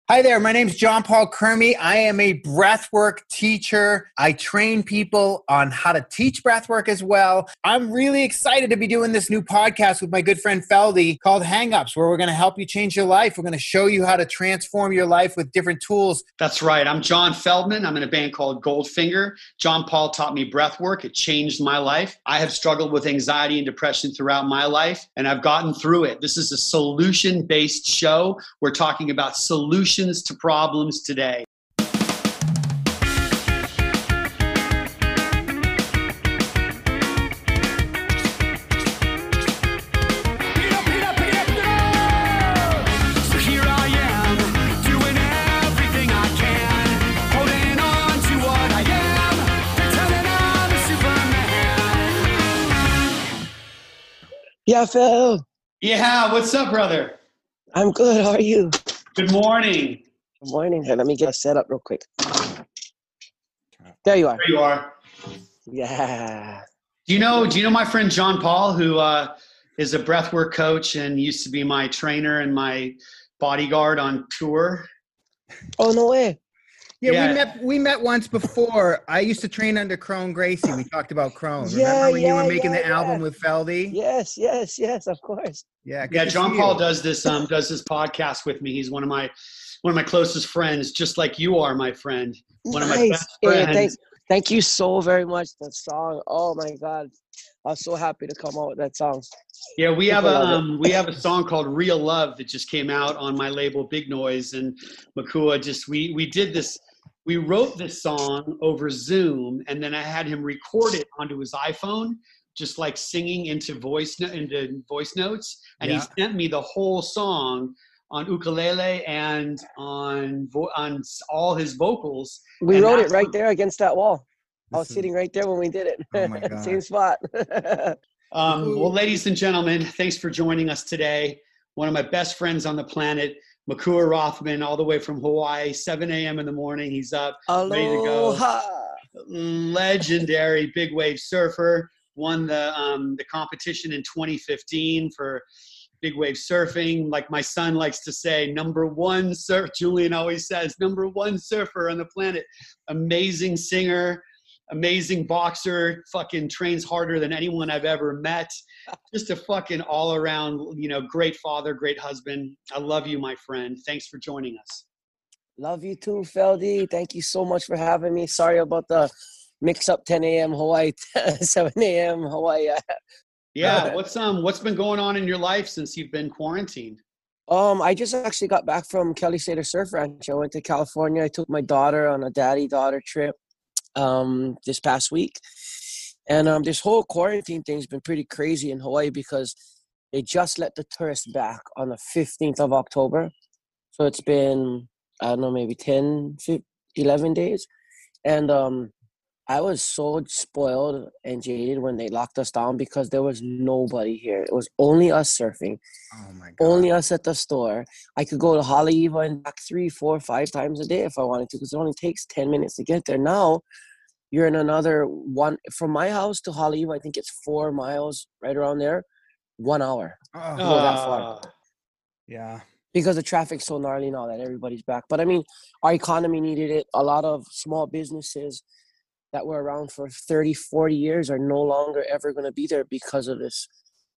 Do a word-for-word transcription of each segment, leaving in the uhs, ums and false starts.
Hi there, my name is John Paul Kermy. I am a breathwork teacher. I train people on how to teach breathwork as well. I'm really excited to be doing this new podcast with my good friend Feldy called Hang-Ups, where we're going to help you change your life. We're going to show you how to transform your life with different tools. That's right. I'm John Feldman. I'm in a band called Goldfinger. John Paul taught me breathwork. It changed my life. I have struggled with anxiety and depression throughout my life, and I've gotten through it. This is a solution-based show. We're talking about solutions to problems today. Yeah, Phil. Yeah, what's up, brother? I'm good. How are you? Good morning. Good morning. Here, let me get set up real quick. There you are. There you are. Yeah. Do you know, do you know my friend John Paul, who uh, is a breathwork coach and used to be my trainer and my bodyguard on tour? Oh, no way. Yeah, Yeah. we met we met once before. I used to train under Crone Gracie. We talked about Crone. Yeah, Remember when you yeah, were making yeah, the album yeah. with Feldy? Yes, yes, yes, of course. Yeah, good Yeah, to John see Paul you. does this um does this podcast with me. He's one of my one of my closest friends, just like you are, my friend. One of my Nice. best Hey, friends. thank, thank you so very much. That song. Oh my God. I was so happy to come out with that song. Yeah, we have People a love it. um, we have a song called "Real Love" that just came out on my label Big Noise, and Makua just we we did this. We wrote this song over Zoom, and then I had him record it onto his iPhone, just like singing into voice no- into voice notes, and Yeah. he sent me the whole song on ukulele and on vo- on s- all his vocals. We And wrote it that's right what- there against that wall. I was This is- sitting right there when we did it. Oh my God. Same spot. Um, well, ladies and gentlemen, thanks for joining us today. One of my best friends on the planet, Makua Rothman, all the way from Hawaii, seven a.m. in the morning. He's up, ready to go. Aloha. Legendary big wave surfer. Won the um, the competition in twenty fifteen for big wave surfing. Like my son likes to say, number one surf. Julian always says, number one surfer on the planet. Amazing singer. Amazing boxer, fucking trains harder than anyone I've ever met. Just a fucking all around, you know, great father, great husband. I love you, my friend. Thanks for joining us. Love you too, Feldy. Thank you so much for having me. Sorry about the mix up ten a.m. Hawaii, seven a.m. Hawaii. Yeah, what's um what's been going on in your life since you've been quarantined? Um, I just actually got back from Kelly Slater Surf Ranch. I went to California. I took my daughter on a daddy-daughter trip um this past week. And um this whole quarantine thing's been pretty crazy in Hawaii because they just let the tourists back on the fifteenth of October. So it's been, I don't know, maybe ten, eleven days. And um I was so spoiled and jaded when they locked us down because there was nobody here. It was only us surfing, Oh my God. only us at the store. I could go to Haleiwa and back three, four, five times a day if I wanted to because it only takes ten minutes to get there. Now you're in another one. From my house to Haleiwa, I think it's four miles, right around there, one hour Oh, go that far. Uh, yeah. Because the traffic's so gnarly now that everybody's back. But I mean, our economy needed it. A lot of small businesses that were around for thirty, forty years are no longer ever going to be there because of this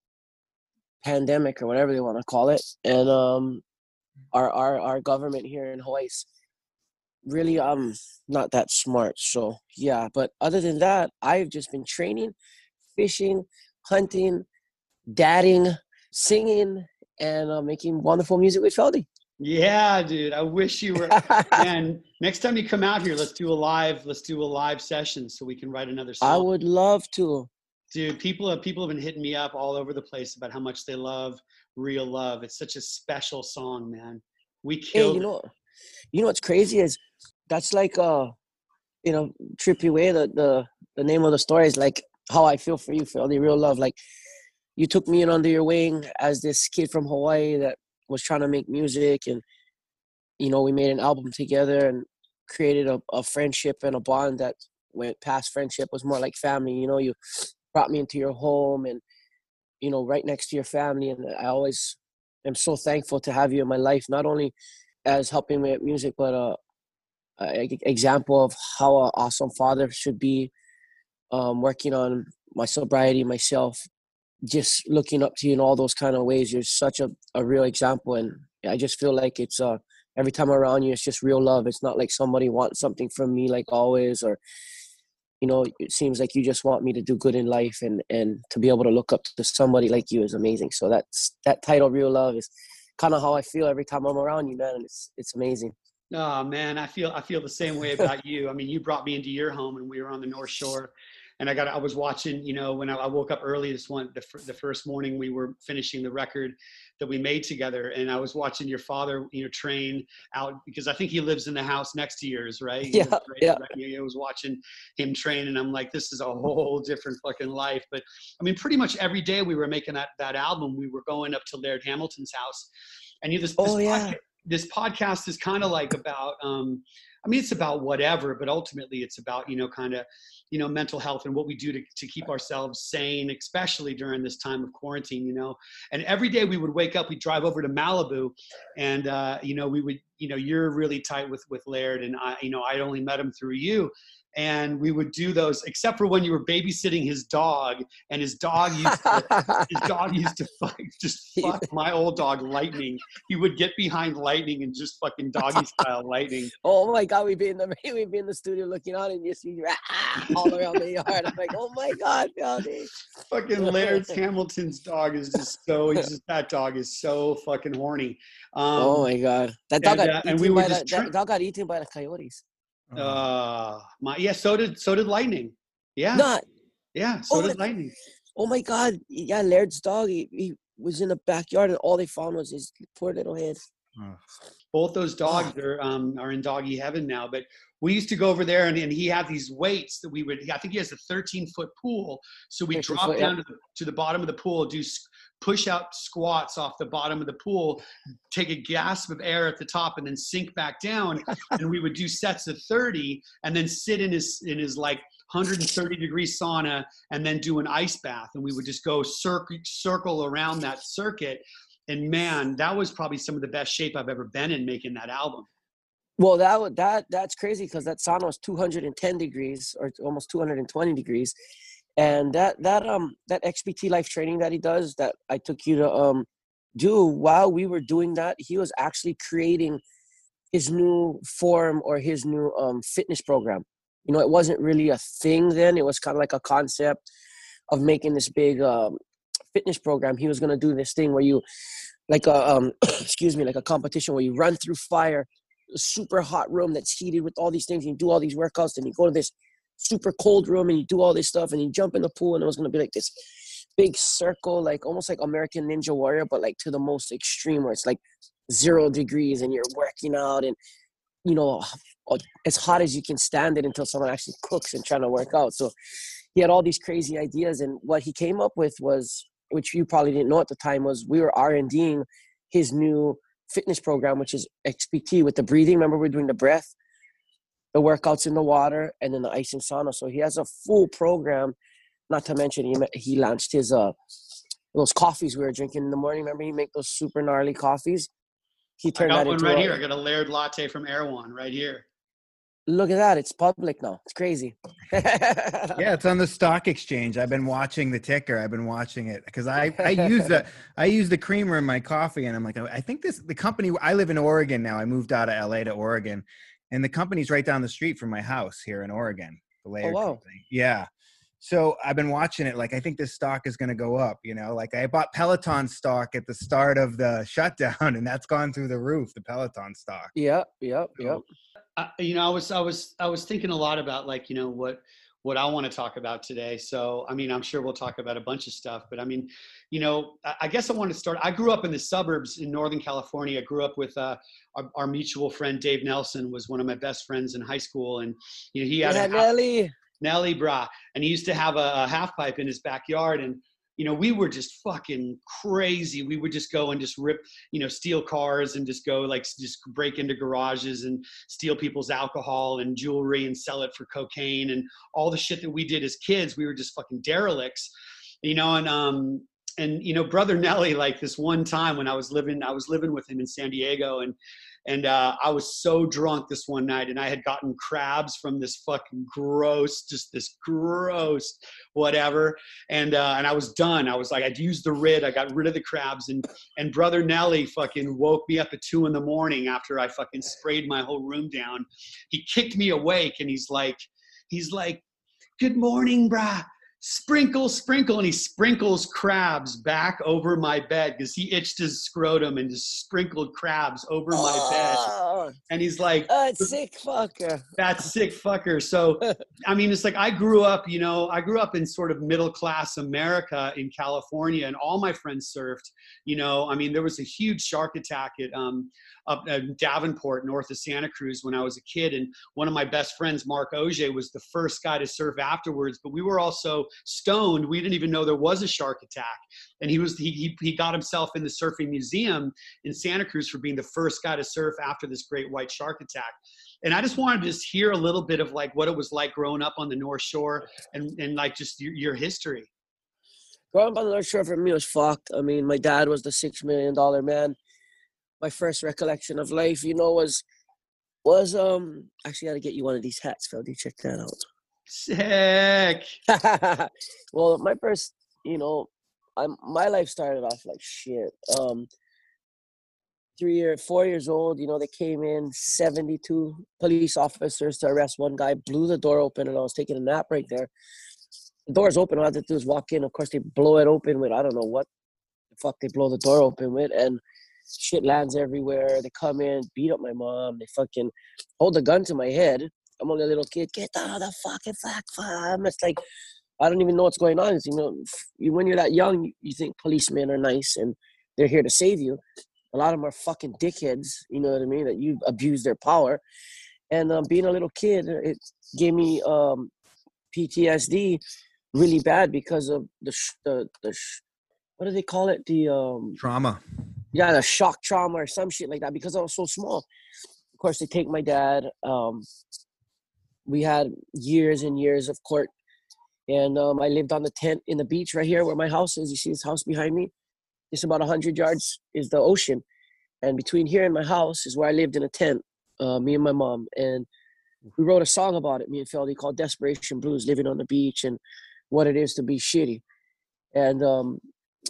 pandemic or whatever they want to call it. And um, our, our, our government here in Hawaii is really um not that smart. So, yeah. But other than that, I've just been training, fishing, hunting, dadding, singing, and uh, making wonderful music with Feldy. yeah, dude. I wish you were man, next time you come out here, let's do a live, let's do a live session so we can write another song. I would love to. Dude, people have people have been hitting me up all over the place about how much they love Real Love. It's such a special song, man. We Hey, killed you it. know, you know what's crazy is that's like uh, you know, trippy way. The the the name of the story is like how I feel for you, Feldy. Real love. Like you took me in under your wing as this kid from Hawaii that was trying to make music, and you know, we made an album together and created a, a friendship and a bond that went past friendship, was more like family. You know, you brought me into your home and, you know, right next to your family. And I always am so thankful to have you in my life, not only as helping me with music, but uh, an example of how an awesome father should be, um, working on my sobriety myself, just looking up to you in all those kind of ways. You're such a, a real example. And I just feel like it's uh, every time I'm around you, it's just real love. It's not like somebody wants something from me like always, or, you know, it seems like you just want me to do good in life, and, and to be able to look up to somebody like you is amazing. So that's, that title, Real Love, is kind of how I feel every time I'm around you, man. And it's, it's amazing. Oh man, I feel, I feel the same way about you. I mean, you brought me into your home and we were on the North Shore, and I got, I was watching, you know, when I, I woke up early this one, the, the first morning we were finishing the record that we made together. And I was watching your father, you know, train out, because I think he lives in the house next to yours, right? He Yeah. right, Yeah. Right, I was watching him train, and I'm like, this is a whole different fucking life. But I mean, pretty much every day we were making that, that album, we were going up to Laird Hamilton's house, and you, this, this, Oh, yeah. podcast, this podcast is kind of like about, um, I mean, it's about whatever, but ultimately it's about, you know, kind of, you know, mental health and what we do to, to keep ourselves sane, especially during this time of quarantine, you know. And every day we would wake up, we'd drive over to Malibu, and, uh, you know, we would, you know, you're really tight with, with Laird, and I, you know, I only met him through you. And we would do those, except for when you were babysitting his dog, and his dog used to, his dog used to fuck, just fuck my old dog, Lightning. He would get behind Lightning and just fucking doggy style Lightning. Oh my God, we'd be in the we'd be in the studio looking out, and you see ah, all around the yard. I'm like, oh my God, Feldy. Fucking Laird Hamilton's dog is just so, he's just, that dog is so fucking horny. Um, oh my God, that dog and, got uh, eaten and we by were the, just tri- that dog got eaten by the coyotes. uh, my, yeah, so did, so did Lightning. Yeah. Not. Yeah, so Oh, did that- Lightning. Oh my God, yeah, Laird's dog. He, he was in the backyard, and all they found was his poor little head. Both those dogs are um, are in doggy heaven now. But we used to go over there, and, and he had these weights that we would. I think he has a thirteen foot pool, so we drop foot, down yeah. to, the, to the bottom of the pool, do push out squats off the bottom of the pool, take a gasp of air at the top, and then sink back down. And we would do sets of thirty, and then sit in his in his like one hundred thirty degree sauna, and then do an ice bath. And we would just go circle circle around that circuit. And man, that was probably some of the best shape I've ever been in making that album. Well, that would- that that's crazy, because that sauna was two hundred ten degrees, or almost two hundred twenty degrees, and that that um that X P T life training that he does, that I took you to um do, while we were doing that, he was actually creating his new form, or his new um fitness program. You know, it wasn't really a thing then. It was kind of like a concept of making this big um fitness program. He was going to do this thing where you, like a um excuse me, like a competition where you run through fire, a super hot room that's heated with all these things, and you do all these workouts, and you go to this super cold room and you do all this stuff, and you jump in the pool, and it was going to be like this big circle, like almost like American Ninja Warrior, but like to the most extreme, where it's like zero degrees and you're working out, and you know, as hot as you can stand it until someone actually cooks and trying to work out. So he had all these crazy ideas, and what he came up with was, which you probably didn't know at the time, was we were R and Ding his new fitness program, which is X P T with the breathing. Remember, we're doing the breath, the workouts in the water, and then the ice and sauna. So he has a full program. Not to mention, he he launched his uh those coffees we were drinking in the morning. Remember, he make those super gnarly coffees. He turned I got that one into right a, here. I got a Laird latte from Erewhon right here. Look at that. It's public now. It's crazy. Yeah, it's on the stock exchange. I've been watching the ticker. I've been watching it because I, I use the I use the creamer in my coffee, and I'm like, I think this the company. I live in Oregon now. I moved out of L A to Oregon, and the company's right down the street from my house here in Oregon. The Laird wow. company. Yeah. So I've been watching it. Like, I think this stock is going to go up. You know, like I bought Peloton stock at the start of the shutdown, and that's gone through the roof. The Peloton stock. Yep. Yep. Yep. I, you know, I was, I was, I was thinking a lot about, like, you know, what, what I want to talk about today. So, I mean, I'm sure we'll talk about a bunch of stuff, but I mean, you know, I, I guess I want to start. I grew up in the suburbs in Northern California. I grew up with uh, our, our mutual friend, Dave Nelson, was one of my best friends in high school. And, you know, he had Yeah, a half, Nelly. Nelly Bra, and he used to have a, a half pipe in his backyard. And, you know, we were just fucking crazy. We would just go and just rip, you know, steal cars and just go like, just break into garages and steal people's alcohol and jewelry and sell it for cocaine and all the shit that we did as kids. We were just fucking derelicts, you know, and, um, and, you know, brother Nelly, like this one time when I was living, I was living with him in San Diego, and, And uh, I was so drunk this one night, and I had gotten crabs from this fucking gross, just this gross whatever. And uh, and I was done. I was like, I'd used the rid. I got rid of the crabs. And and Brother Nelly fucking woke me up at two in the morning after I fucking sprayed my whole room down. He kicked me awake, and he's like, he's like, good morning, brah. Sprinkle, sprinkle, and he sprinkles crabs back over my bed because he itched his scrotum and just sprinkled crabs over my oh, bed. And he's like, that sick fucker. that sick fucker. So, I mean, it's like I grew up, you know, I grew up in sort of middle class America in California, and all my friends surfed. You know, I mean, there was a huge shark attack at um, up at Davenport, north of Santa Cruz, when I was a kid. And one of my best friends, Mark Auger, was the first guy to surf afterwards. But we were also stoned. We didn't even know there was a shark attack. And he was he, he he got himself in the surfing museum in Santa Cruz for being the first guy to surf after this great white shark attack. And I just wanted to just hear a little bit of like what it was like growing up on the North Shore, and and like just your, your history. Growing up on the North Shore for me was fucked. I mean, my dad was the six million dollar man. My first recollection of life, you know, was was um actually got to get you one of these hats, Phil. Do check that out. Sick. Well, my first, you know, I'm my life started off like shit. Um, three year, four years old, you know, they came in seventy-two police officers to arrest one guy, blew the door open, and I was taking a nap right there. The door's open. All I had to do is walk in. Of course, they blow it open with I don't know what the fuck they blow the door open with, and shit lands everywhere. They come in, beat up my mom. They fucking hold a gun to my head. I'm only a little kid. Get out of the fucking platform. It's like, I don't even know what's going on. It's, you know, you, when you're that young, you, you think policemen are nice and they're here to save you. A lot of them are fucking dickheads, you know what I mean, that you abuse their power. And um, being a little kid, it gave me um, P T S D really bad because of the, sh- the, the sh- what do they call it? The um, trauma. Yeah, the shock trauma or some shit like that because I was so small. Of course, they take my dad. Um, we had years and years of court. And um, I lived on the tent in the beach right here where my house is. You see this house behind me? It's about one hundred yards is the ocean. And between here and my house is where I lived in a tent, uh, me and my mom. And we wrote a song about it, me and Feldy, called Desperation Blues, living on the beach and what it is to be shitty. And um,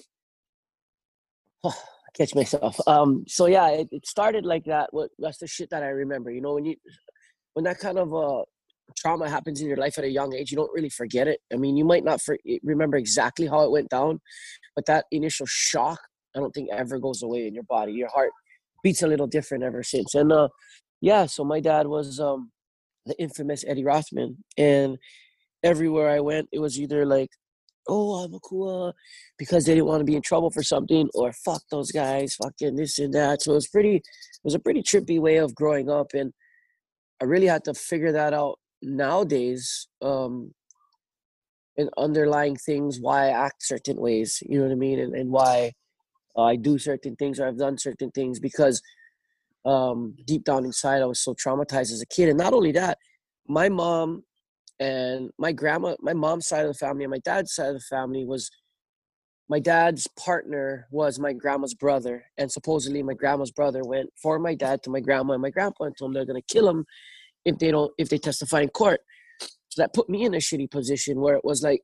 oh, I catch myself. Um, so, yeah, it, it started like that. What, that's the shit that I remember. You know, when you when that kind of uh, trauma happens in your life at a young age, you don't really forget it. I mean, you might not for, remember exactly how it went down, but that initial shock, I don't think ever goes away in your body. Your heart beats a little different ever since. And uh, yeah, so my dad was um, the infamous Eddie Rothman. And everywhere I went, it was either like, oh, I'm a cool, because they didn't want to be in trouble for something, or fuck those guys, fucking this and that. So it was pretty, it was a pretty trippy way of growing up. And I really had to figure that out nowadays, um, and underlying things, why I act certain ways, you know what I mean? And, and why uh, I do certain things, or I've done certain things, because um, deep down inside, I was so traumatized as a kid. And not only that, my mom and my grandma, my mom's side of the family and my dad's side of the family was, my dad's partner was my grandma's brother. And supposedly my grandma's brother went for my dad to my grandma and my grandpa and told them they're going to kill him if they don't, if they testify in court. So that put me in a shitty position where it was like,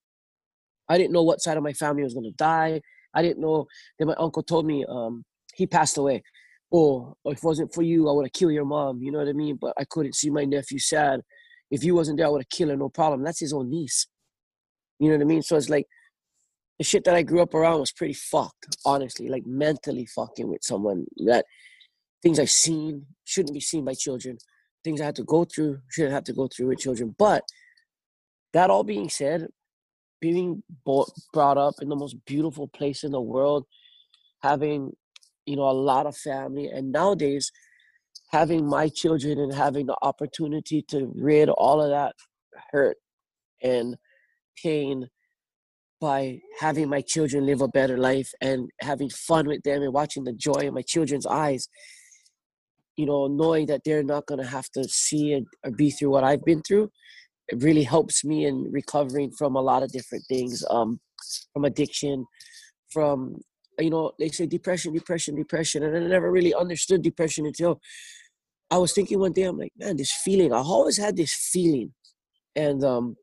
I didn't know what side of my family was going to die. I didn't know that my uncle told me um, he passed away. Oh, if it wasn't for you, I would have killed your mom. You know what I mean? But I couldn't see my nephew sad. If you wasn't there, I would have killed her, no problem. That's his own niece. You know what I mean? So it's like, the shit that I grew up around was pretty fucked, honestly, like mentally fucking with someone. That things I've seen shouldn't be seen by children. Things I had to go through shouldn't have to go through with children. But that all being said, being brought up in the most beautiful place in the world, having, you know, a lot of family, and nowadays having my children and having the opportunity to rid all of that hurt and pain by having my children live a better life and having fun with them and watching the joy in my children's eyes, you know, knowing that they're not going to have to see and, or be through what I've been through, it really helps me in recovering from a lot of different things, um, from addiction, from you know, they say depression, depression, depression. And I never really understood depression until I was thinking one day, I'm like, man, this feeling, I always had this feeling. And um,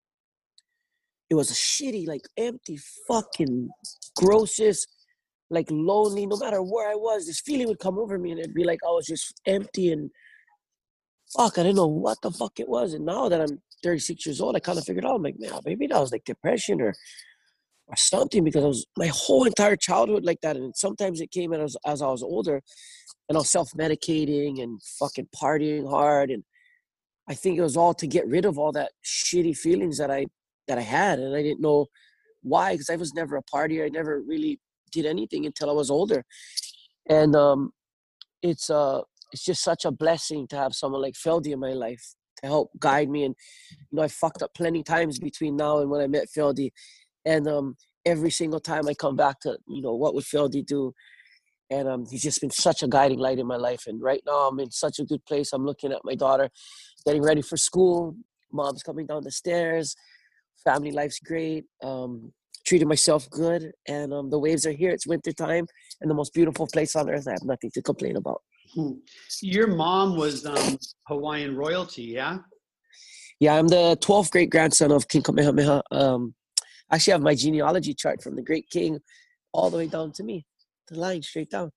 it was a shitty, like empty, fucking grossest, like lonely, no matter where I was, this feeling would come over me and it'd be like I was just empty and fuck, I didn't know what the fuck it was. And now that I'm thirty-six years old, I kind of figured out, I'm like, man, maybe that was like depression or or something, because I was my whole entire childhood like that. And sometimes it came as, as I was older and I was self-medicating and fucking partying hard. And I think it was all to get rid of all that shitty feelings that I, that I had. And I didn't know why, because I was never a partier. I never really did anything until I was older. And um, it's uh, it's just such a blessing to have someone like Feldy in my life to help guide me. And, you know, I fucked up plenty times between now and when I met Feldy. And um, every single time I come back to, you know, what would Feldy do? And um, he's just been such a guiding light in my life. And right now I'm in such a good place. I'm looking at my daughter getting ready for school. Mom's coming down the stairs. Family life's great. Um, treating myself good. And um, the waves are here. It's winter time and the most beautiful place on earth. I have nothing to complain about. Hmm. Your mom was um, Hawaiian royalty, yeah? Yeah, I'm the twelfth great grandson of King Kamehameha. Um, actually, I have my genealogy chart from the great king all the way down to me. The line straight down.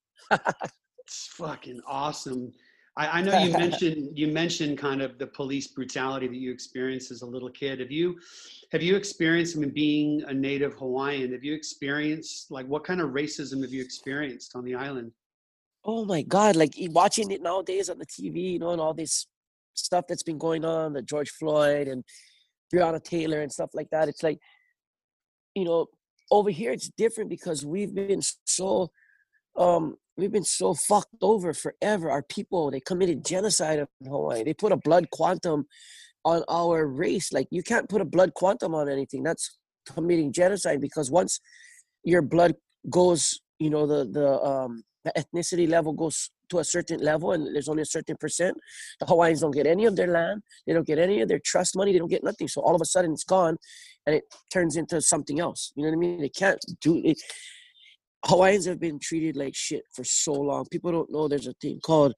It's fucking awesome. I, I know you mentioned you mentioned kind of the police brutality that you experienced as a little kid. Have you have you experienced, I mean, being a native Hawaiian, have you experienced, like, what kind of racism have you experienced on the island? Oh my God, like watching it nowadays on the T V, you know, and all this stuff that's been going on, the George Floyd and Breonna Taylor and stuff like that. It's like, you know, over here it's different because we've been so um we've been so fucked over forever. Our people, they committed genocide in Hawaii. They put a blood quantum on our race. Like, you can't put a blood quantum on anything. That's committing genocide, because once your blood goes, you know, the the um the ethnicity level goes to a certain level and there's only a certain percent, the Hawaiians don't get any of their land, they don't get any of their trust money, they don't get nothing. So all of a sudden it's gone and it turns into something else. You know what I mean? They can't do it. Hawaiians have been treated like shit for so long. People don't know there's a thing called,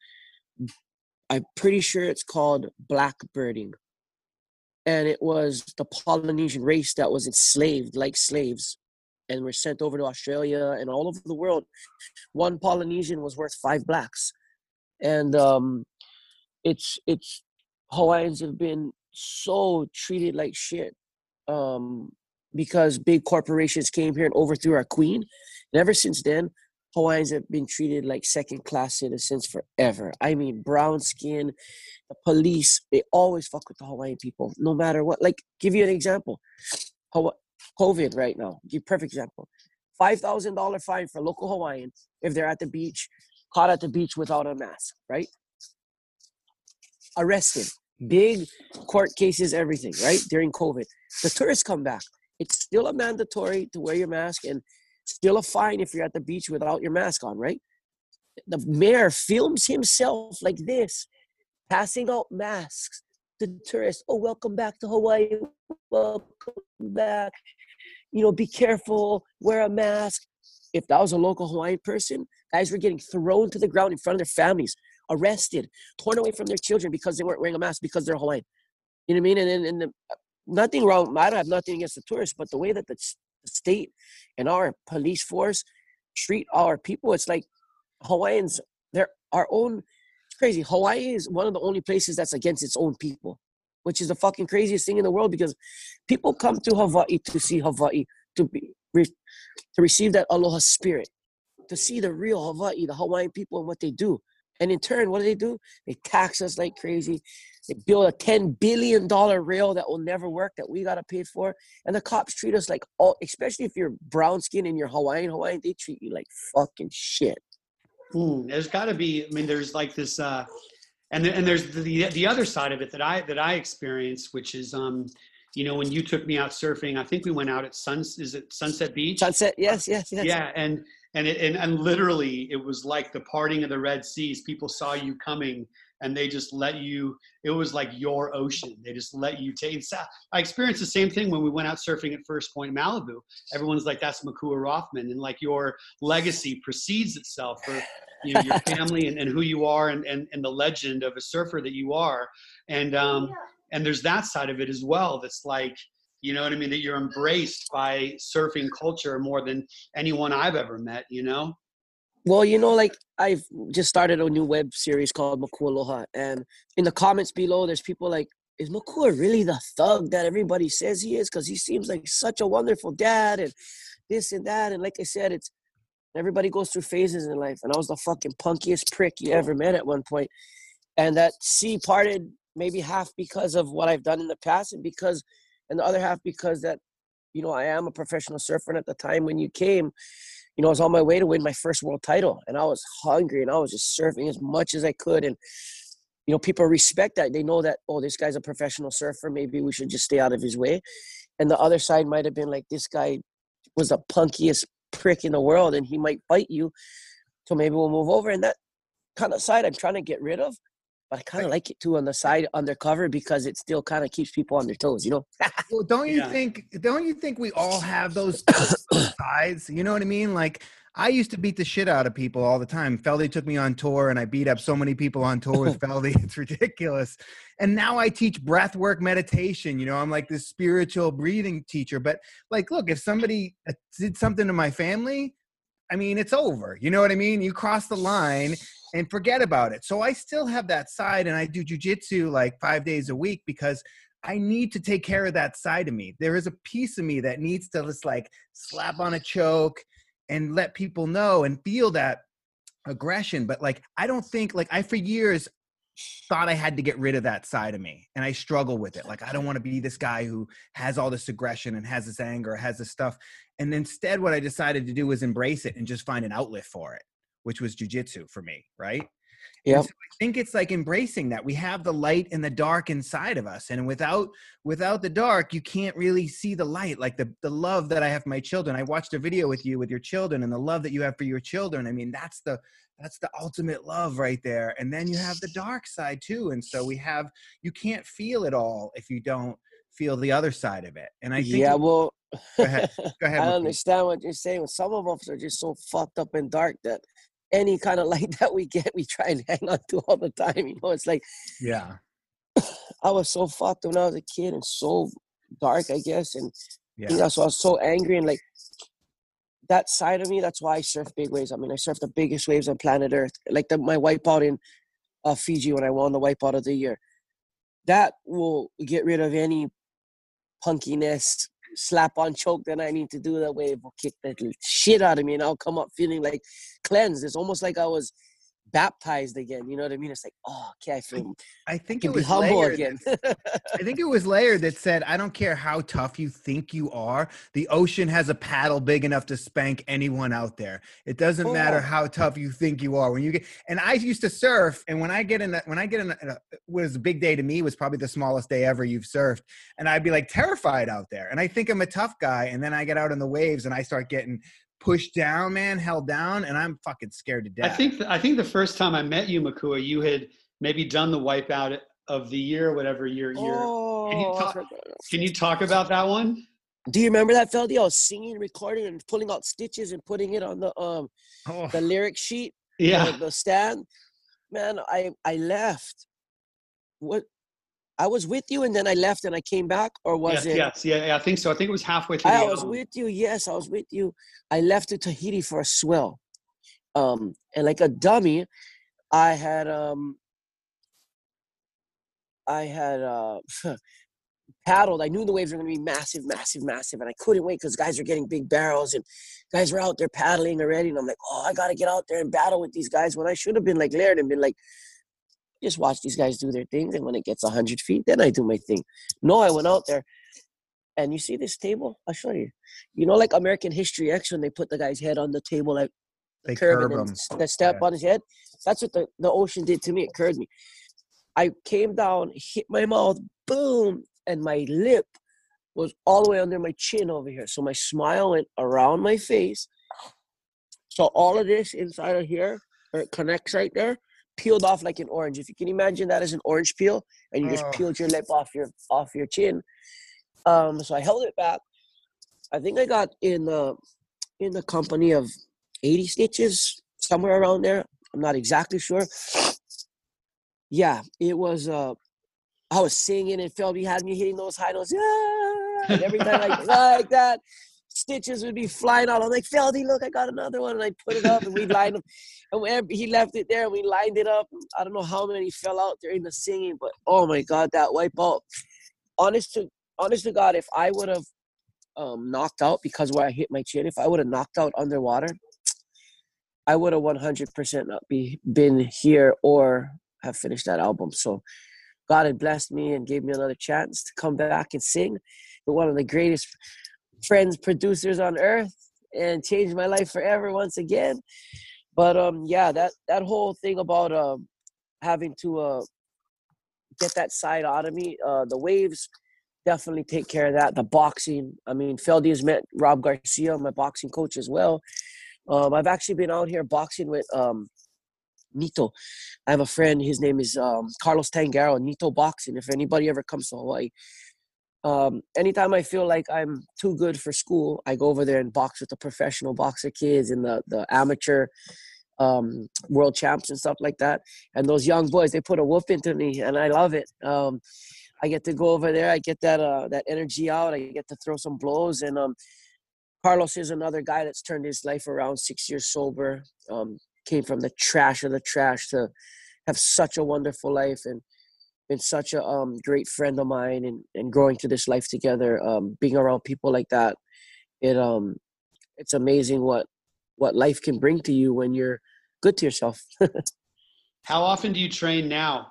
I'm pretty sure it's called blackbirding. And it was the Polynesian race that was enslaved like slaves and were sent over to Australia and all over the world. One Polynesian was worth five blacks. And um, it's, it's, Hawaiians have been so treated like shit um, because big corporations came here and overthrew our queen. And ever since then, Hawaiians have been treated like second-class citizens forever. I mean, brown skin, the police, they always fuck with the Hawaiian people, no matter what. Like, give you an example. Hawaii, COVID right now, give perfect example. five thousand dollars fine for local Hawaiian if they're at the beach, caught at the beach without a mask, right? Arrested. Big court cases, everything, right? During COVID. The tourists come back. It's still a mandatory to wear your mask and still a fine if you're at the beach without your mask on, right? The mayor films himself like this, passing out masks to tourists. Oh, welcome back to Hawaii. Welcome back. You know, be careful, wear a mask. If that was a local Hawaiian person, guys were getting thrown to the ground in front of their families, arrested, torn away from their children because they weren't wearing a mask because they're Hawaiian. You know what I mean? And, and, and the, nothing wrong. I don't have nothing against the tourists, but the way that the state and our police force treat our people, it's like Hawaiians, they're our own. It's crazy. Hawaii is one of the only places that's against its own people, which is the fucking craziest thing in the world, because people come to Hawaii to see Hawaii, to be to receive that aloha spirit, to see the real Hawaii, the Hawaiian people and what they do. And in turn, what do they do? They tax us like crazy. They build a ten billion dollars rail that will never work, that we got to pay for. And the cops treat us like, all, especially if you're brown skin and you're Hawaiian, Hawaiian, they treat you like fucking shit. Mm, there's got to be, I mean, there's like this, uh, and, the, and there's the the other side of it that I that I experienced, which is, um, you know, when you took me out surfing, I think we went out at Sun, is it Sunset Beach? Sunset, yes, yes, yes. Yeah, and and it and, and literally it was like the parting of the Red Seas. People saw you coming and they just let you, it was like your ocean. They just let you take, I experienced the same thing when we went out surfing at First Point Malibu. Everyone's like, that's Makua Rothman. And like your legacy precedes itself for, you know, your family and, and who you are and, and, and the legend of a surfer that you are. And, um, and there's that side of it as well. That's like, you know what I mean? That you're embraced by surfing culture more than anyone I've ever met, you know? Well, you know, like I've just started a new web series called Makua Aloha. And in the comments below, there's people like, is Makua really the thug that everybody says he is? Because he seems like such a wonderful dad and this and that. And like I said, it's everybody goes through phases in life. And I was the fucking punkiest prick you ever met at one point. And that sea parted maybe half because of what I've done in the past and because, and the other half because that, you know, I am a professional surfer. And at the time when you came, you know, I was on my way to win my first world title and I was hungry and I was just surfing as much as I could. And, you know, people respect that. They know that, oh, this guy's a professional surfer. Maybe we should just stay out of his way. And the other side might have been like, this guy was the punkiest prick in the world and he might bite you. So maybe we'll move over. And that kind of side I'm trying to get rid of. But I kind of like it too on the side undercover because it still kind of keeps people on their toes, you know? Well, don't you Yeah. think, don't you think we all have those sides? You know what I mean? Like I used to beat the shit out of people all the time. Feldy took me on tour and I beat up so many people on tour with Feldy. It's ridiculous. And now I teach breath work meditation. You know, I'm like this spiritual breathing teacher. But like, look, if somebody did something to my family, I mean, it's over. You know what I mean? You cross the line and forget about it. So I still have that side and I do jujitsu like five days a week because I need to take care of that side of me. There is a piece of me that needs to just like slap on a choke and let people know and feel that aggression. But like, I don't think like I, for years thought I had to get rid of that side of me and I struggle with it. Like, I don't want to be this guy who has all this aggression and has this anger, has this stuff. And instead what I decided to do was embrace it and just find an outlet for it, which was jujitsu for me. Right. Yeah. So I think it's like embracing that we have the light and the dark inside of us. And without, without the dark, you can't really see the light, like the, the love that I have for my children. I watched a video with you with your children and the love that you have for your children. I mean, that's the, that's the ultimate love right there. And then you have the dark side too. And so we have, you can't feel it all if you don't feel the other side of it. And I think, yeah, well, go ahead. Go ahead. I understand what you're saying. Some of us are just so fucked up and dark that any kind of light that we get, we try and hang on to all the time. You know, it's like, yeah, I was so fucked when I was a kid and so dark, I guess. And yeah. I think that's why I was so angry. And like that side of me, that's why I surf big waves. I mean, I surf the biggest waves on planet Earth. Like the, my wipeout in uh, Fiji when I won the wipeout of the year. That will get rid of any punkiness, slap on choke that I need to do. That wave will kick the shit out of me and I'll come up feeling like cleansed. It's almost like I was baptized again. You know what I mean? It's like, oh, okay, I feel I think I it can be was humble layered. again. I think it was layered that said, I don't care how tough you think you are. The ocean has a paddle big enough to spank anyone out there. It doesn't Oh, matter yeah. how tough you think you are. When you get, and I used to surf, and when I get in, a, when I get in, a, in a, what was a big day to me was probably the smallest day ever you've surfed, and I'd be like terrified out there. And I think I'm a tough guy, and then I get out in the waves and I start getting pushed down, man, held down, and I'm fucking scared to death. I think, th- I think the first time I met you, Makua, you had maybe done the wipeout of the year, whatever year you're. Oh, Can you I talk, forgot. can you talk about that one? Do you remember that, Feldy? I was singing, recording, and pulling out stitches and putting it on the um Oh. the lyric sheet, Yeah. the, the stand. Man, I I left. What? I was with you, and then I left, and I came back, or was Yes, it? yes, yeah, yeah, I think so. I think it was halfway through. I the was album. with you. Yes, I was with you. I left to Tahiti for a swell, um, and like a dummy, I had um, I had uh, paddled. I knew the waves were going to be massive, massive, massive, and I couldn't wait because guys were getting big barrels and guys were out there paddling already, and I'm like, oh, I got to get out there and battle with these guys. When I should have been like Laird and been like, just watch these guys do their thing, and when it gets one hundred feet, then I do my thing. No, I went out there. And you see this table? I'll show you. You know, like American History X, when they put the guy's head on the table, like They curve curb and him. then s- the step Yeah. on his head. That's what the, the ocean did to me. It curved me. I came down, hit my mouth, boom, and my lip was all the way under my chin over here. So my smile went around my face. So all of this inside of here, where it connects right there, peeled off like an orange. If you can imagine that as an orange peel, and you just Oh. peeled your lip off your off your chin. Um, so I held it back. I think I got in the in the company of eighty stitches, somewhere around there. I'm not exactly sure. Yeah, it was. Uh, I was singing, and Feldy had me hitting those high notes. Yeah, and every time I like that, stitches would be flying out. I'm like, Feldy, look, I got another one, and I put it up, and we lined them. And whenever he left it there, and we lined it up. I don't know how many fell out during the singing, but oh my God, that wipeout. Honest to honest to God, if I would have um, knocked out because where I hit my chin, if I would have knocked out underwater, I would have one hundred percent not be been here or have finished that album. So God had blessed me and gave me another chance to come back and sing with one of the greatest friends, producers on earth, and changed my life forever once again. But um, yeah, that that whole thing about um having to uh get that side out of me, uh, the waves definitely take care of that. The boxing, I mean, Feldy has met Rob Garcia, my boxing coach as well. Um, I've actually been out here boxing with um, Nito. I have a friend, his name is um, Carlos Tangaro, Nito Boxing. If anybody ever comes to Hawaii, um, anytime I feel like I'm too good for school, I go over there and box with the professional boxer kids and the, the amateur um, world champs and stuff like that. And those young boys, they put a whoop into me, and I love it. Um, I get to go over there. I get that uh, that energy out. I get to throw some blows. And um, Carlos is another guy that's turned his life around, six years sober, um, came from the trash of the trash to have such a wonderful life and been such a um, great friend of mine, and, and growing through this life together. Um, being around people like that, it um, it's amazing what what life can bring to you when you're good to yourself. How often do you train now?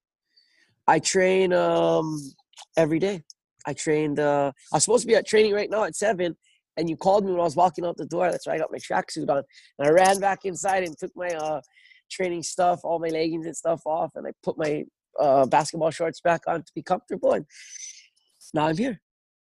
I train um, every day. I trained. Uh, I was supposed to be at training right now at seven, and you called me when I was walking out the door. That's why I got my tracksuit on, and I ran back inside and took my uh, training stuff, all my leggings and stuff off, and I put my uh, basketball shorts back on to be comfortable. And now I'm here.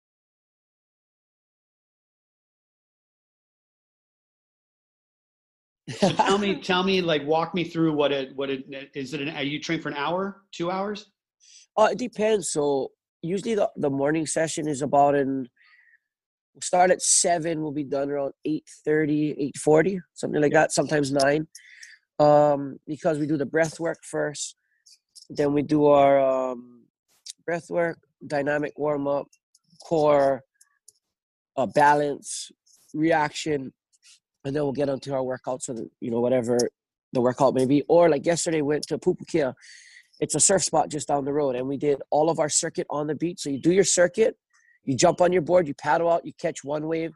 So tell me, tell me, like, walk me through what it, what it is. It an, are you train for an hour, two hours? Uh, it depends. So usually the, the morning session is about an, we'll start at seven, we'll be done around eight thirty, eight forty, something like that, sometimes nine. Um, because we do the breath work first. Then we do our um, breath work, dynamic warm-up, core, uh, balance, reaction, and then we'll get onto our workout. So that, you know, whatever the workout may be. Or like yesterday, we went to Pupukia. It's a surf spot just down the road, and we did all of our circuit on the beach. So you do your circuit, you jump on your board, you paddle out, you catch one wave,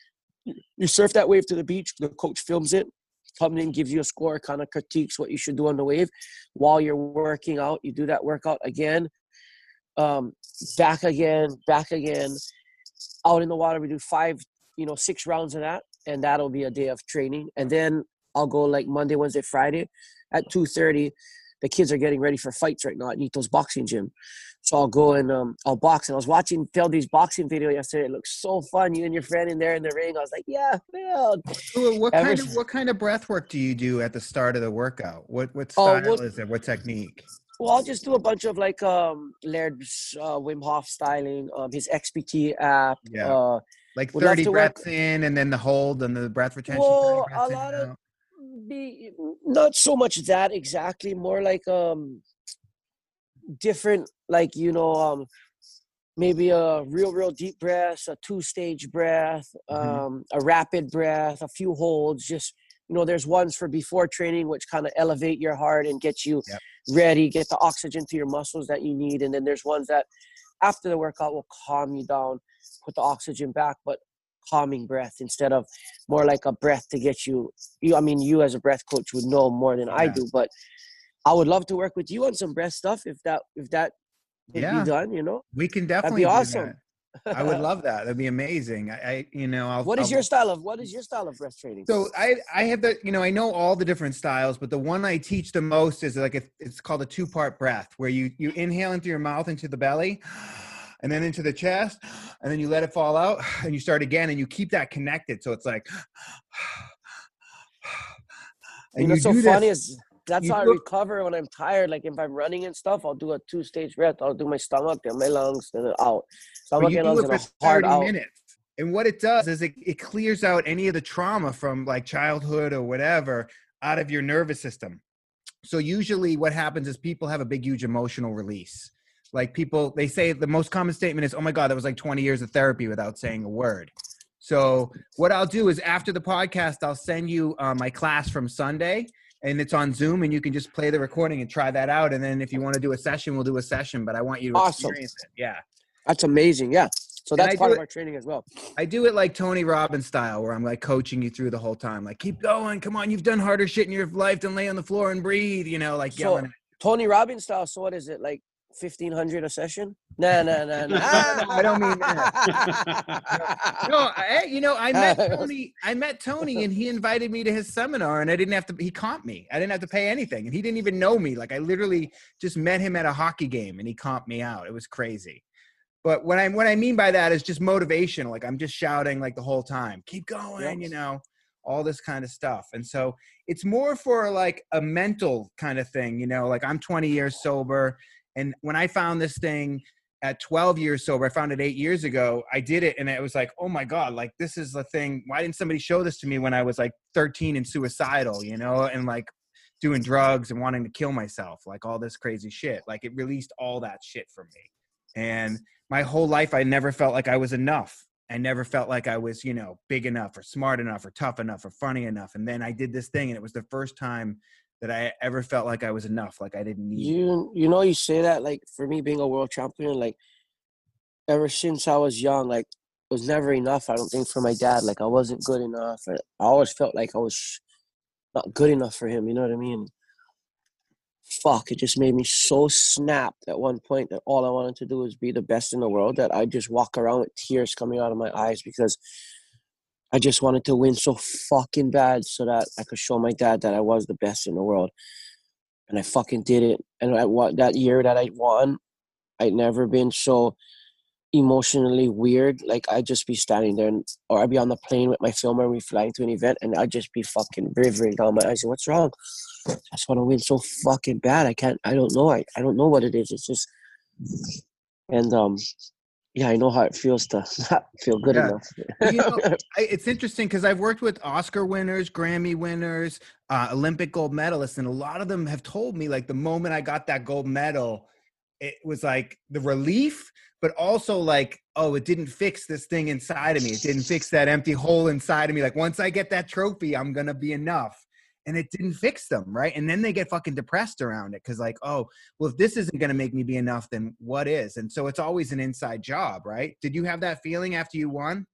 you surf that wave to the beach. The coach films it, comes in, gives you a score, kind of critiques what you should do on the wave. While you're working out, you do that workout again, um, back again, back again. Out in the water, we do five, you know, six rounds of that, and that'll be a day of training. And then I'll go like Monday, Wednesday, Friday at two thirty. The kids are getting ready for fights right now at Nito's boxing gym. So I'll go and um, I'll box. And I was watching Feldy's boxing video yesterday. It looks so fun. You and your friend in there in the ring. I was like, yeah, Feld. What Ever kind of what kind of breath work do you do at the start of the workout? What what Oh, style well- is it? What technique? Well, I'll just do a bunch of like um, Laird's uh, Wim Hof styling, um, his X P T app. Yeah. Uh, Like would love thirty to work- breaths in and then the hold and the breath retention. Well, thirty breaths a in lot and of out? be not so much that exactly, more like um different, like, you know, um maybe a real real deep breath, a two-stage breath, Mhm. um a rapid breath, a few holds. Just, you know, there's ones for before training which kind of elevate your heart and get you Yep. ready, get the oxygen to your muscles that you need. And then there's ones that after the workout will calm you down, put the oxygen back, but calming breath instead of more like a breath to get you you I mean, you as a breath coach would know more than I Yeah. do, but I would love to work with you on some breath stuff if that if that would Yeah. be done, you know. We can That'd definitely be do awesome. that. I would love that. That'd be amazing. I, I you know, I'll What is I'll, your style of what is your style of breath training? So I I have the, you know, I know all the different styles, but the one I teach the most is like a, it's called a two part breath, where you you inhale into your mouth into the belly, and then into the chest, and then you let it fall out, and you start again, and you keep that connected. So it's like, You and know, you so do funny this. is That's You how I do it, recover when I'm tired. Like if I'm running and stuff, I'll do a two-stage breath. I'll do my stomach, then my lungs, then out. but Stomach you and do lungs, it and for a hard thirty out. minutes. And what it does is it, it clears out any of the trauma from like childhood or whatever out of your nervous system. So usually what happens is people have a big, huge emotional release. Like people, they say the most common statement is, oh my God, that was like twenty years of therapy without saying a word. So what I'll do is after the podcast, I'll send you uh, my class from Sunday, and it's on Zoom, and you can just play the recording and try that out. And then if you want to do a session, we'll do a session, but I want you to Awesome. experience it. Yeah. That's amazing. Yeah. So And that's I part do of it- our training as well. I do it like Tony Robbins style, where I'm like coaching you through the whole time. Like, keep going. Come on. You've done harder shit in your life than lay on the floor and breathe, you know, like So yelling. Tony Robbins style. So what is it, like fifteen hundred a session? Nah, nah, nah, nah. No, I don't mean that. No, I, you know, I met Tony. I met Tony, and he invited me to his seminar, and I didn't have to. He comped me. I didn't have to pay anything, and he didn't even know me. Like I literally just met him at a hockey game, and he comped me out. It was crazy. But what I what I mean by that is just motivational. Like I'm just shouting like the whole time, keep going, Yep. you know, all this kind of stuff. And so it's more for like a mental kind of thing, you know. Like I'm twenty years sober, and when I found this thing at twelve years sober, I found it eight years ago. I did it, and it was like, oh my God, like this is the thing. Why didn't somebody show this to me when I was like thirteen and suicidal, you know, and like doing drugs and wanting to kill myself, like all this crazy shit. Like it released all that shit from me. And my whole life, I never felt like I was enough. I never felt like I was, you know, big enough or smart enough or tough enough or funny enough. And then I did this thing, and it was the first time that I ever felt like I was enough, like I didn't need. You you know, you say that, like for me being a world champion, like ever since I was young, like it was never enough. I don't think for my dad, like I wasn't good enough. I always felt like I was not good enough for him. You know what I mean? Fuck, it just made me so snapped at one point that all I wanted to do was be the best in the world, that I just walk around with tears coming out of my eyes because I just wanted to win so fucking bad so that I could show my dad that I was the best in the world. And I fucking did it. And I, what, that year that I won, I'd never been so emotionally weird. Like I'd just be standing there, and, or I'd be on the plane with my filmer and we flying to an event, and I'd just be fucking rivering down my eyes. And what's wrong? I just want to win so fucking bad. I can't, I don't know. I, I don't know what it is. It's just, and um, yeah, I know how it feels to not feel good Yeah. enough. You know, I, it's interesting because I've worked with Oscar winners, Grammy winners, uh, Olympic gold medalists, and a lot of them have told me like the moment I got that gold medal, it was like the relief, but also like, oh, it didn't fix this thing inside of me. It didn't fix that empty hole inside of me. Like once I get that trophy, I'm going to be enough. And it didn't fix them, right? And then they get fucking depressed around it because like, oh, well, if this isn't going to make me be enough, then what is? And so it's always an inside job, right? Did you have that feeling after you won?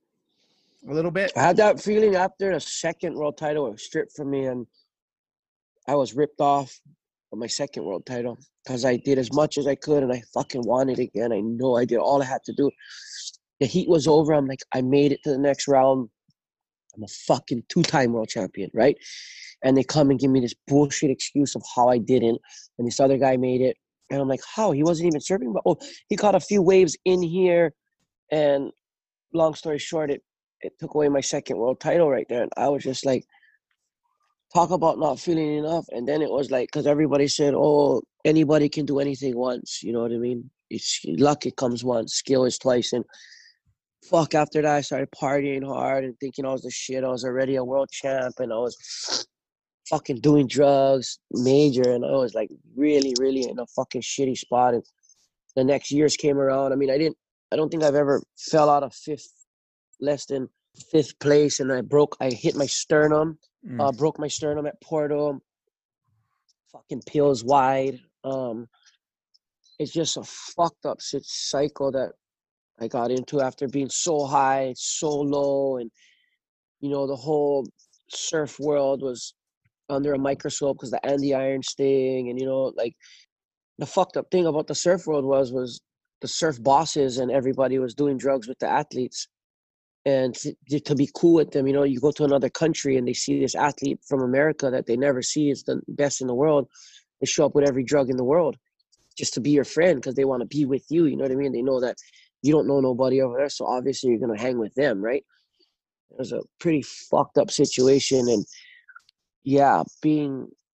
A little bit? I had that feeling after the second world title was stripped from me, and I was ripped off of my second world title because I did as much as I could, and I fucking wanted it again. I know I did all I had to do. The heat was over. I'm like, I made it to the next round. I'm a fucking two-time world champion, right? And they come and give me this bullshit excuse of how I didn't. And this other guy made it. And I'm like, how? He wasn't even serving? But, oh, he caught a few waves in here. And long story short, it, it took away my second world title right there. And I was just like, talk about not feeling enough. And then it was like, because everybody said, oh, anybody can do anything once. You know what I mean? It's luck, it comes once. Skill is twice. And fuck, after that, I started partying hard and thinking I was the shit. I was already a world champ, and I was fucking doing drugs major, and I was like really, really in a fucking shitty spot. And the next years came around. I mean, I didn't, I don't think I've ever fell out of fifth, less than fifth place, and I broke, I hit my sternum, mm. uh, broke my sternum at Porto, fucking peels wide. Um, it's just a fucked up shit cycle that I got into after being so high, so low, and, you know, the whole surf world was under a microscope because the Andy Irons thing, and, you know, like, the fucked up thing about the surf world was, was the surf bosses and everybody was doing drugs with the athletes. And to, to be cool with them, you know, you go to another country and they see this athlete from America that they never see is the best in the world. They show up with every drug in the world just to be your friend because they want to be with you. You know what I mean? They know that you don't know nobody over there, so obviously you're going to hang with them, right? It was a pretty fucked up situation. And yeah, being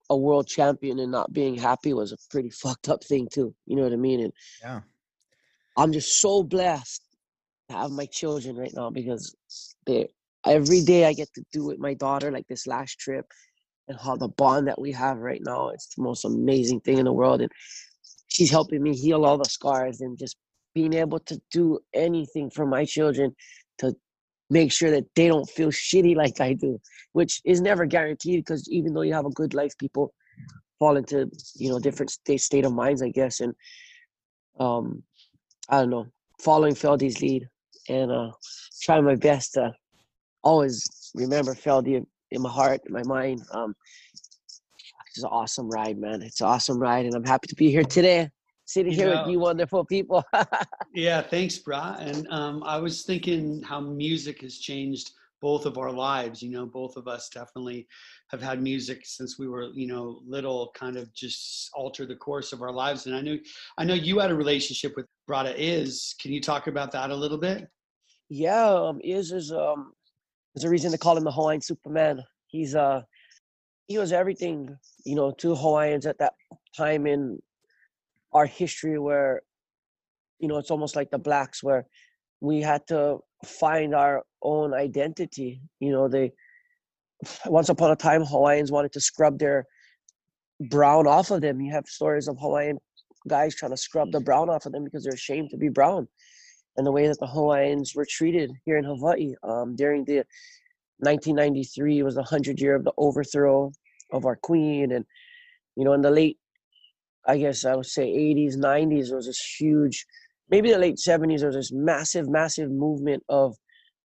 a world champion and not being happy was a pretty fucked up thing too. You know what I mean? And Yeah. I'm just so blessed to have my children right now because they every day I get to do with my daughter, like this last trip, and how the bond that we have right now, it's the most amazing thing in the world. And she's helping me heal all the scars and just being able to do anything for my children to make sure that they don't feel shitty like I do, which is never guaranteed because even though you have a good life, people fall into, you know, different state, state of minds, I guess. And um, I don't know, following Feldy's lead and uh, trying my best to always remember Feldy in, in my heart, in my mind. Um, it's an awesome ride, man. It's an awesome ride. And I'm happy to be here today, sitting You here know, with you wonderful people. yeah, thanks, brah. And um, I was thinking how music has changed both of our lives. You know, both of us definitely have had music since we were, you know, little, kind of just alter the course of our lives. And I knew, I know you had a relationship with Brada Is. Can you talk about that a little bit? Yeah, um, Iz is um, there's a reason to call him the Hawaiian Superman. He's uh, he was everything, you know, to Hawaiians at that time in our history where, you know, it's almost like the blacks where we had to find our own identity. You know, they once upon a time Hawaiians wanted to scrub their brown off of them. You have stories of Hawaiian guys trying to scrub the brown off of them because they're ashamed to be brown. And the way that the Hawaiians were treated here in Hawaii um, during the nineteen ninety-three was the hundred year of the overthrow of our queen. And, you know, in the late, I guess I would say eighties, nineties, there was this huge, maybe the late seventies, there was this massive, massive movement of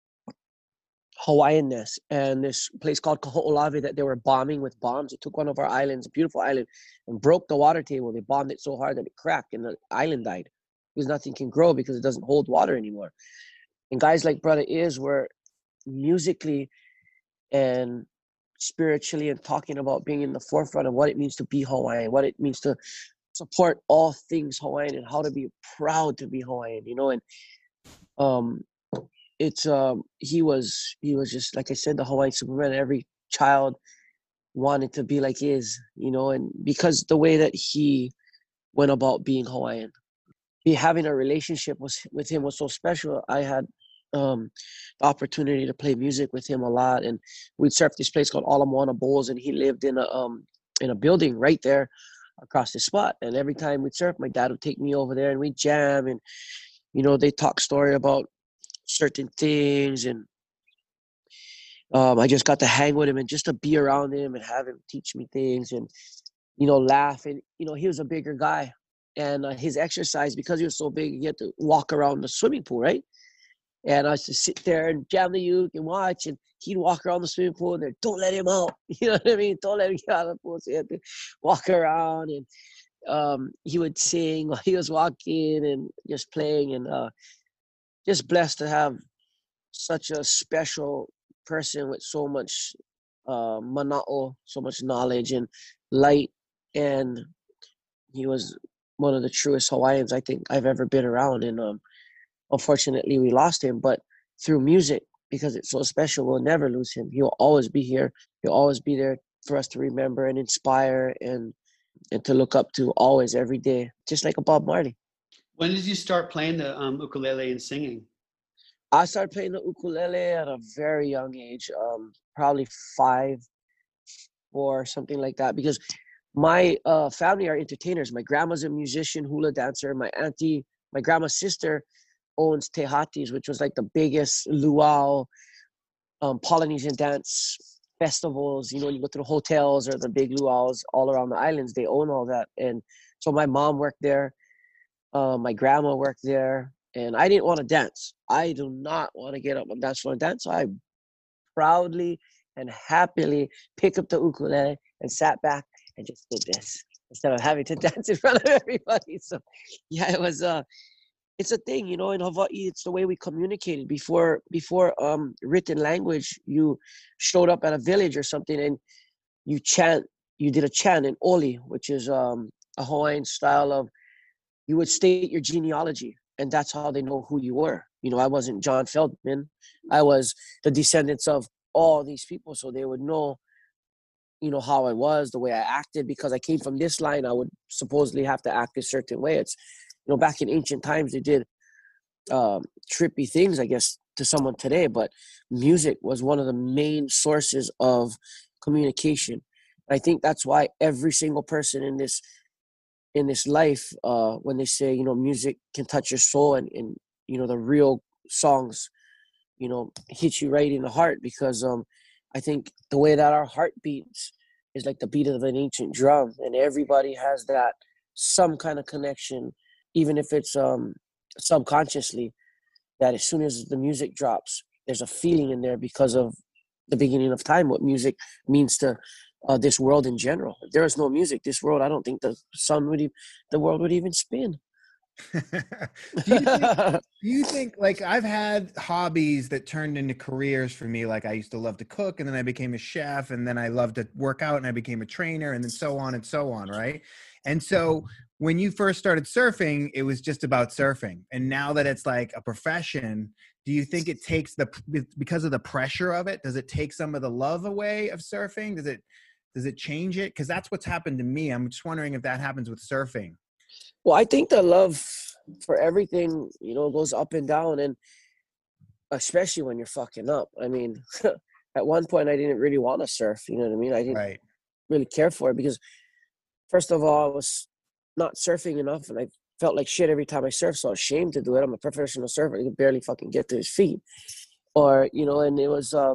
Hawaiianness and this place called Kaho'olawe that they were bombing with bombs. They took one of our islands, a beautiful island, and broke the water table. They bombed it so hard that it cracked and the island died because nothing can grow because it doesn't hold water anymore. And guys like Brada Is were musically and spiritually and talking about being in the forefront of what it means to be Hawaiian, what it means to support all things Hawaiian and how to be proud to be Hawaiian, you know. And um it's um he was he was just, like I said, the Hawaiian Superman. Every child wanted to be like Iz, you know, and because the way that he went about being Hawaiian, be having a relationship was with him was so special. I had um the opportunity to play music with him a lot, and we'd surf this place called Ala Moana Bowls, and he lived in a um in a building right there across the spot. And every time we'd surf, my dad would take me over there and we'd jam, and you know, they talk story about certain things. And um, I just got to hang with him and just to be around him and have him teach me things and, you know, laugh. And, you know, he was a bigger guy, and uh, his exercise, because he was so big, he had to walk around the swimming pool, right? And I used to sit there and jam the uke and watch, and he'd walk around the swimming pool and they're, don't let him out. You know what I mean? Don't let him get out of the pool. So he had to walk around, and um, he would sing while he was walking and just playing. And uh, just blessed to have such a special person with so much uh, mana'o, so much knowledge and light. And he was one of the truest Hawaiians I think I've ever been around. And um, unfortunately, we lost him. But through music, because it's so special, we'll never lose him. He'll always be here. He'll always be there for us to remember and inspire and and to look up to always, every day, just like a Bob Marley. When did you start playing the um, ukulele and singing? I started playing the ukulele at a very young age, um, probably five or something like that, because my uh, family are entertainers. My grandma's a musician, hula dancer. My auntie, my grandma's sister owns Tehatis, which was like the biggest luau um, Polynesian dance festivals. You know, you go to the hotels or the big luau's all around the islands, they own all that. And so my mom worked there. Uh, my grandma worked there. And I didn't want to dance. I do not want to get up on the dance floor and dance. So I proudly and happily picked up the ukulele and sat back and just did this instead of having to dance in front of everybody. So yeah, it was uh it's a thing, you know, in Hawaii, it's the way we communicated. Before before um written language, you showed up at a village or something and you chant, you did a chant in Oli, which is um a Hawaiian style of, you would state your genealogy. And that's how they know who you were. You know, I wasn't John Feldman. I was the descendants of all these people. So they would know you know, how I was, the way I acted, because I came from this line, I would supposedly have to act a certain way. It's, you know, back in ancient times, they did um, trippy things, I guess, to someone today, but music was one of the main sources of communication. I think that's why every single person in this in this life, uh, when they say, you know, music can touch your soul, and, and you know, the real songs, you know, hit you right in the heart, because um, I think the way that our heart beats is like the beat of an ancient drum, and everybody has that some kind of connection, even if it's um, subconsciously, that as soon as the music drops, there's a feeling in there because of the beginning of time, what music means to uh, this world in general. If there is no music, this world, I don't think the sun would even, the world would even spin. do you think, do you think like I've had hobbies that turned into careers for me? Like I used to love to cook, and then I became a chef, and then I loved to work out and I became a trainer, and then so on and so on. Right. And so when you first started surfing, it was just about surfing. And now that it's like a profession, do you think it takes the, because of the pressure of it, does it take some of the love away of surfing? Does it, does it change it? Cause that's what's happened to me. I'm just wondering if that happens with surfing. Well, I think the love for everything, you know, goes up and down, and especially when you're fucking up. I mean, at one point I didn't really want to surf, you know what I mean? I didn't right. really care for it because, first of all, I was not surfing enough, and I felt like shit every time I surfed, so I was ashamed to do it. I'm a professional surfer. He could barely fucking get to his feet. Or, you know, and it was, uh,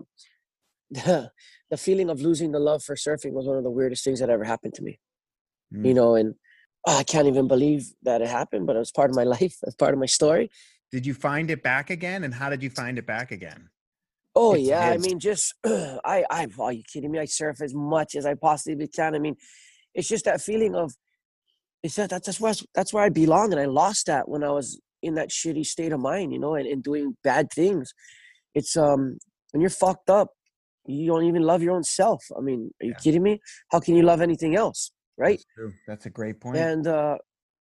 the, the feeling of losing the love for surfing was one of the weirdest things that ever happened to me. Mm. You know, and oh, I can't even believe that it happened, but it was part of my life. It's part of my story. Did you find it back again? And how did you find it back again? Oh, it's yeah. His. I mean, just, I, I, are you kidding me? I surf as much as I possibly can. I mean, it's just that feeling of, it's that, that's, that's where, that's where I belong. And I lost that when I was in that shitty state of mind, you know, and, and doing bad things. It's, um, when you're fucked up, you don't even love your own self. I mean, are you yeah. kidding me? How can you love anything else? Right? That's true. That's a great point. And, uh,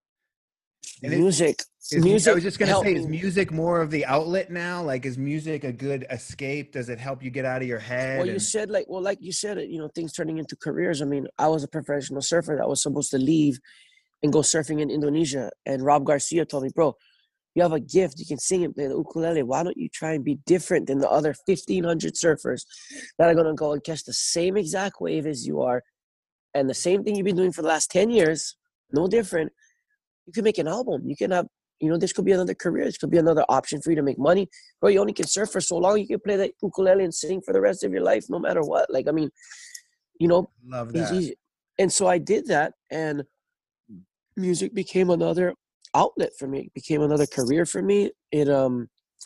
and music, is, music. I was just going to say, is music more of the outlet now? Like, is music a good escape? Does it help you get out of your head? Well, and... you said like, well, like you said, you know, things turning into careers. I mean, I was a professional surfer that was supposed to leave and go surfing in Indonesia. And Rob Garcia told me, bro, you have a gift. You can sing and play the ukulele. Why don't you try and be different than the other fifteen hundred surfers that are going to go and catch the same exact wave as you are? And the same thing you've been doing for the last ten years, no different. You can make an album. You can have, you know, this could be another career. This could be another option for you to make money. Bro, you only can surf for so long. You can play the ukulele and sing for the rest of your life, no matter what. Like, I mean, you know. Love that. Easy. And so I did that, and music became another outlet for me. It became another career for me. It, um,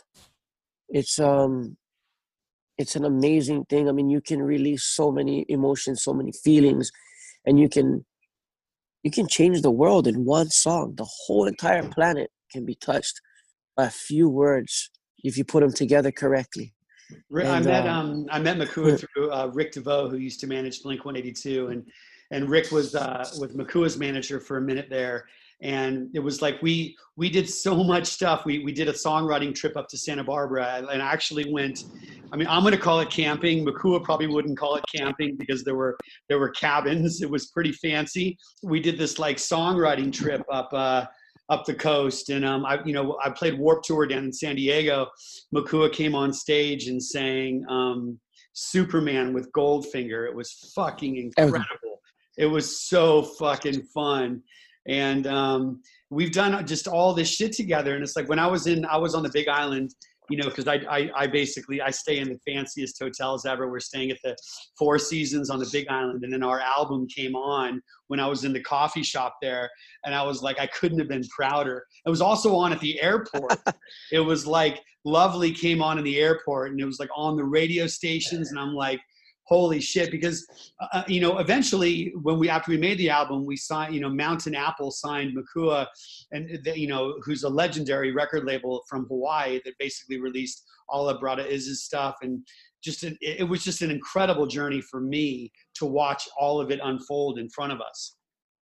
it's, um, it's an amazing thing. I mean, you can release so many emotions, so many feelings, and you can, you can change the world in one song. The whole entire planet can be touched by a few words if you put them together correctly. And, I met uh, um I met Makua through uh, Rick DeVoe, who used to manage Blink one eighty-two, and and Rick was uh, was Makua's manager for a minute there. And it was like we we did so much stuff. We we did a songwriting trip up to Santa Barbara, and I actually went. I mean, I'm going to call it camping. Makua probably wouldn't call it camping because there were there were cabins. It was pretty fancy. We did this like songwriting trip up uh, up the coast, and um, I you know I played Warped Tour down in San Diego. Makua came on stage and sang um, Superman with Goldfinger. It was fucking incredible. It was so fucking fun. And um, we've done just all this shit together. And it's like when I was in, I was on the Big Island, you know, because I, I, I basically, I stay in the fanciest hotels ever. We're staying at the Four Seasons on the Big Island. And then our album came on when I was in the coffee shop there. And I was like, I couldn't have been prouder. It was also on at the airport. It was like Lovely came on in the airport, and it was like on the radio stations. And I'm like, holy shit, because, uh, you know, eventually when we, after we made the album, we signed, you know, Mountain Apple signed Makua, and, the, you know, who's a legendary record label from Hawaii that basically released all of Brada Iz's stuff. And just, an, it was just an incredible journey for me to watch all of it unfold in front of us.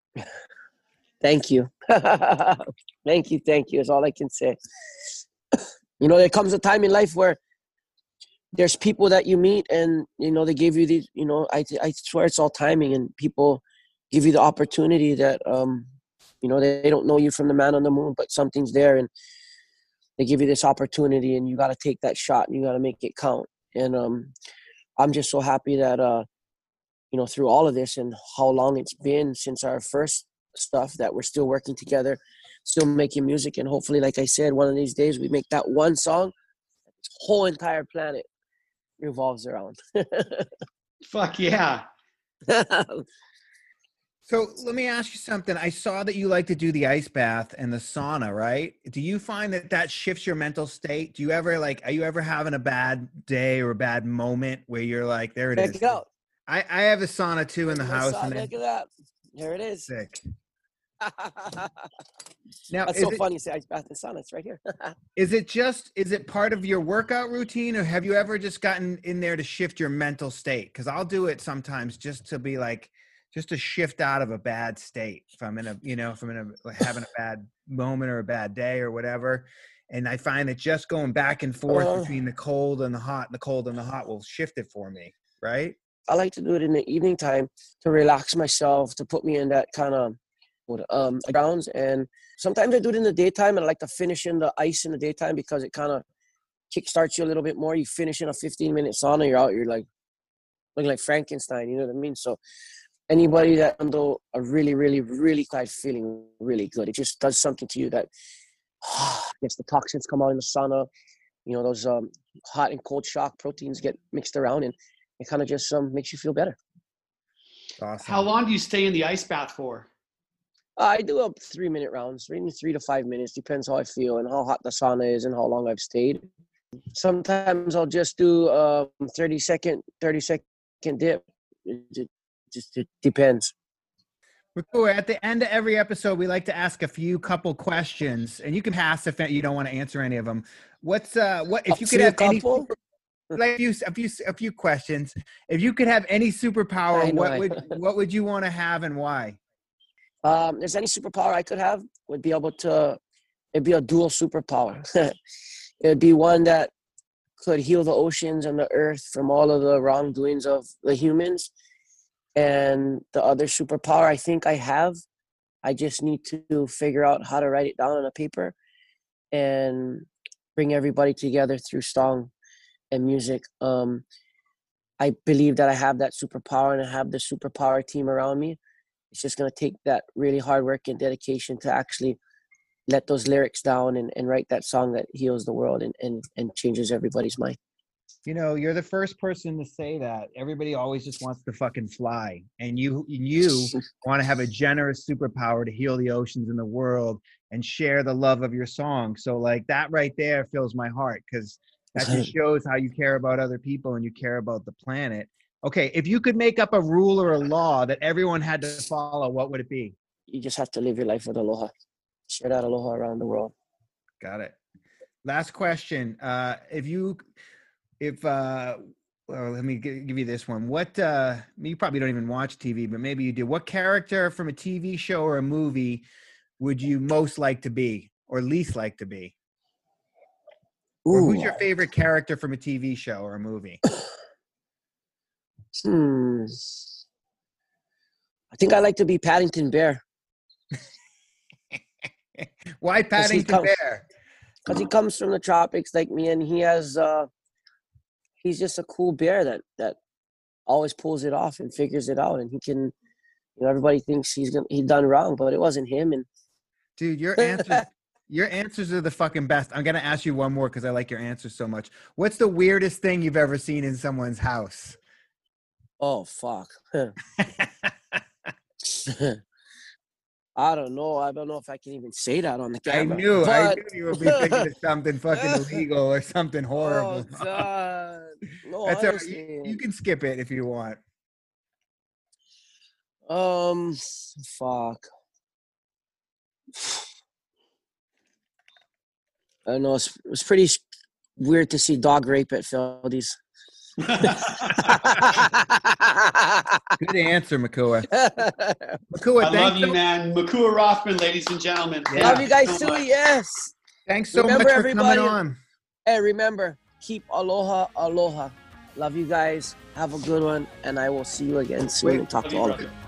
Thank you. Thank you. Thank you is all I can say. You know, there comes a time in life where there's people that you meet and, you know, they give you these, you know, I, I swear it's all timing, and people give you the opportunity that, um, you know, they, they don't know you from the man on the moon, but something's there, and they give you this opportunity, and you got to take that shot and you got to make it count. And um, I'm just so happy that, uh, you know, through all of this and how long it's been since our first stuff, that we're still working together, still making music. And hopefully, like I said, one of these days we make that one song, this whole entire planet revolves around. Fuck yeah. So let me ask you something. I saw that you like to do the ice bath and the sauna, right? Do you find that that shifts your mental state? Do you ever like, are you ever having a bad day or a bad moment where you're like, there it Check is. it out. I, I have a sauna too in the house. Sauna, And look at that. There it is. sick. Now, That's is so it, funny. You say ice bath and sauna. It's right here. is it just, is it part of your workout routine, or have you ever just gotten in there to shift your mental state? Because I'll do it sometimes just to be like, just to shift out of a bad state. If I'm in a, you know, if I'm in a, having a bad moment or a bad day or whatever. And I find that just going back and forth Uh, between the cold and the hot, the cold and the hot will shift it for me. Right. I like to do it in the evening time to relax myself, to put me in that kind of um, grounds. And sometimes I do it in the daytime, and I like to finish in the ice in the daytime because it kind of kickstarts you a little bit more. You finish in a fifteen minute sauna, you're out, you're like looking like Frankenstein, you know what I mean? So anybody that under a really, really, really quite feeling really good, it just does something to you that gets the toxins come out in the sauna. You know, those um, hot and cold shock proteins get mixed around, and it kind of just um, makes you feel better. Awesome. How long do you stay in the ice bath for? Uh, I do up three minute rounds, maybe three to five minutes, depends how I feel and how hot the sauna is and how long I've stayed. Sometimes I'll just do um, thirty second dip. It, it just it depends. Cool. At the end of every episode, we like to ask a few couple questions, and you can pass if you don't want to answer any of them. What's uh, what if you could have any, like a few, a few, a few questions? If you could have any superpower, know, what I- would what would you want to have and why? Um, there's any superpower I could have would be able to, it'd be a dual superpower. It'd be one that could heal the oceans and the earth from all of the wrongdoings of the humans. And the other superpower I think I have, I just need to figure out how to write it down on a paper and bring everybody together through song and music. Um, I believe that I have that superpower, and I have the superpower team around me. It's just going to take that really hard work and dedication to actually let those lyrics down and, and write that song that heals the world and, and, and changes everybody's mind. You know, you're the first person to say that. Everybody always just wants to fucking fly. And you you want to have a generous superpower to heal the oceans in the world and share the love of your song. So like that right there fills my heart, because that just shows how you care about other people and you care about the planet. Okay, if you could make up a rule or a law that everyone had to follow, what would it be? You just have to live your life with aloha. Share that aloha around the world. Got it. Last question. Uh, if you, if, uh, well, let me g- give you this one. What, uh, you probably don't even watch T V, but maybe you do. What character from a T V show or a movie would you most like to be or least like to be? Or who's your favorite character from a T V show or a movie? Hmm. I think I like to be Paddington Bear. Why Paddington comes, Bear? Because he comes from the tropics like me, and he has, uh, he's just a cool bear that, that always pulls it off and figures it out. And he can, you know, everybody thinks he's gonna, he done wrong, but it wasn't him. And dude, your answers, your answers are the fucking best. I'm going to ask you one more because I like your answers so much. What's the weirdest thing you've ever seen in someone's house? oh, fuck. I don't know. I don't know if I can even say that on the I camera. knew, but... I knew you would be thinking of something fucking illegal or something horrible. Oh, God. No, That's all right. honestly. You, you can skip it if you want. Um, fuck. I don't know. It's, it was pretty weird to see dog rape at Feldy's. Good answer, Makua. Makua, I love you, so, man. Makua Rothman, ladies and gentlemen. Yeah. Love you guys so too. much. Yes. Thanks so Remember, much for everybody, coming on. Hey, remember, keep aloha, aloha. Love you guys. Have a good one. And I will see you again soon Wait, and talk love to you, all of brother. you.